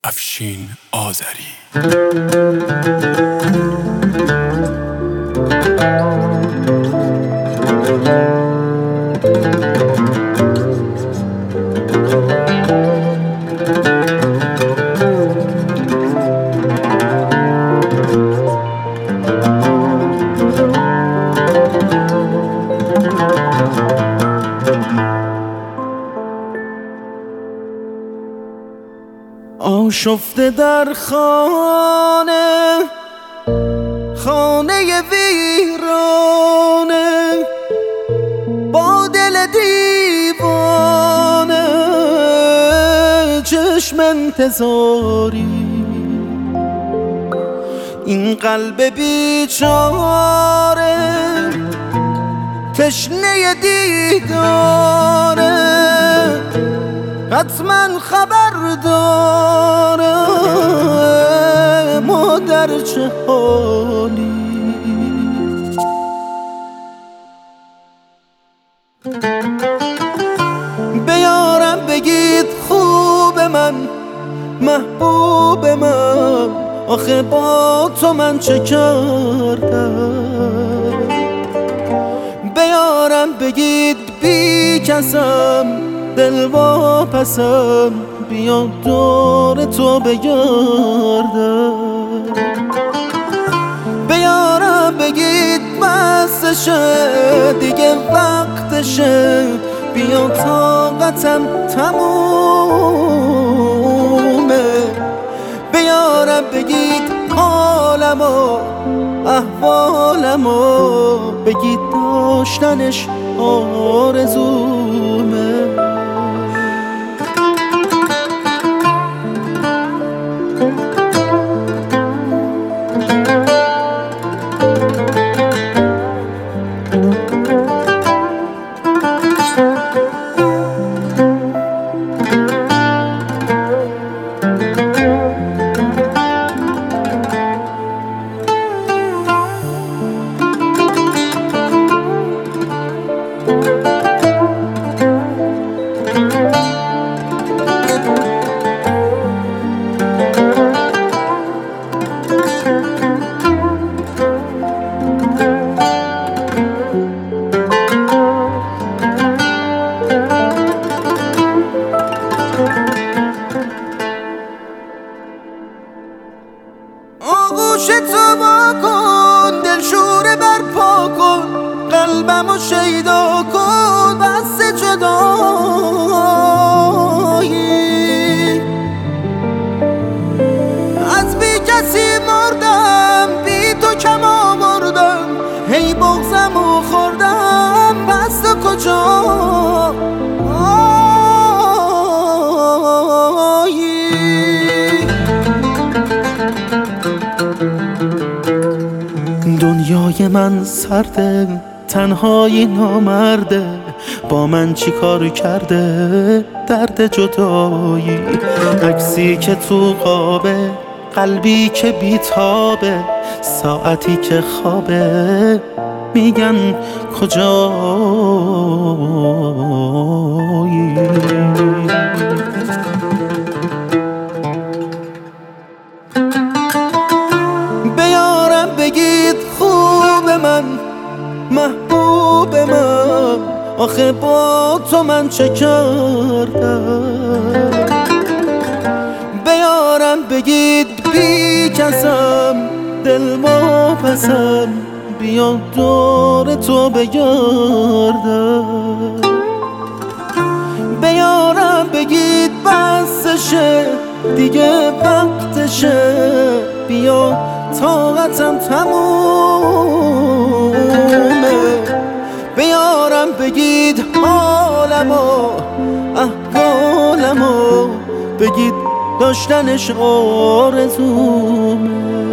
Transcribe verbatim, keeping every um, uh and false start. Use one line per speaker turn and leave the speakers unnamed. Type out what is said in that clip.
افشین آذری.
آشفته در خانه، خانه ویرانه، با دل دیوانه، چشم انتظاری. این قلب بیچاره تشنه دیداره، حتما خبر داره ما در چه حالی. بیارم بگید خوب من، محبوب من، آخه با تو من چه کردم. بیارم بگید بی کسم، دل واپسم، بیا دور تو بگردم. بیارم بگید بسشه، دیگه وقتشه، بیا طاقتم تمومه. بیارم بگید حالمو، احوالمو، بگید داشتنش آرزومه. آغوش تو با کن، دل شوره برپا کن، قلبمو شیدا کن، بس جدایی. از بی کسی مردم، بی تو کم آوردم، هی بغضمو خوردم، پس تو کجا؟ دنیای من سرده، تنهایی نامرده، با من چی کار کرده درد جدایی. عکسی که تو قابه، قلبی که بیتابه، ساعتی که خوابه، میگن کجایی. بیارم بگید خوب من، محبوب من، آخه با تو من چه کردم. بیارم بگید بی کسم، دل واپسم، بیا دور تو بگردم. بیارم بگید بسشه، دیگه وقتشه، بیا طاقتم تمومه. بیارم بگید حالمو، احوالمو، بگید داشتنش آرزومه.